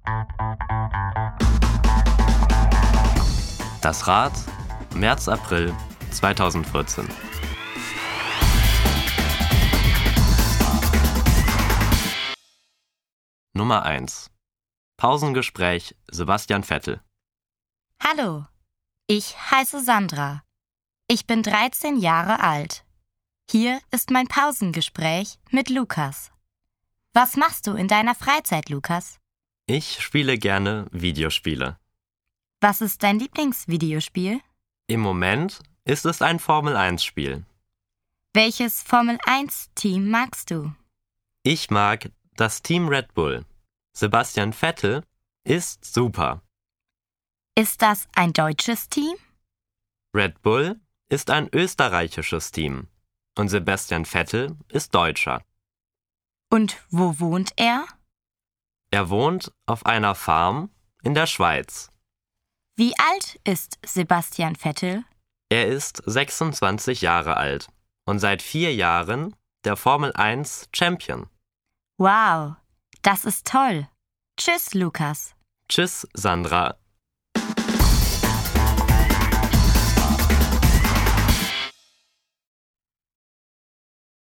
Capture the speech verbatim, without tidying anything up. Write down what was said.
Das Rad, März, April zweitausendvierzehn. Nummer eins. Pausengespräch Sebastian Vettel. Hallo, ich heiße Sandra. Ich bin dreizehn Jahre alt. Hier ist mein Pausengespräch mit Lukas. Was machst du in deiner Freizeit, Lukas? Ich spiele gerne Videospiele. Was ist dein Lieblingsvideospiel? Im Moment ist es ein Formel eins Spiel. Welches Formel eins Team magst du? Ich mag das Team Red Bull. Sebastian Vettel ist super. Ist das ein deutsches Team? Red Bull ist ein österreichisches Team und Sebastian Vettel ist Deutscher. Und wo wohnt er? Er wohnt auf einer Farm in der Schweiz. Wie alt ist Sebastian Vettel? Er ist sechsundzwanzig Jahre alt und seit vier Jahren der Formel eins Champion. Wow, das ist toll. Tschüss, Lukas. Tschüss, Sandra.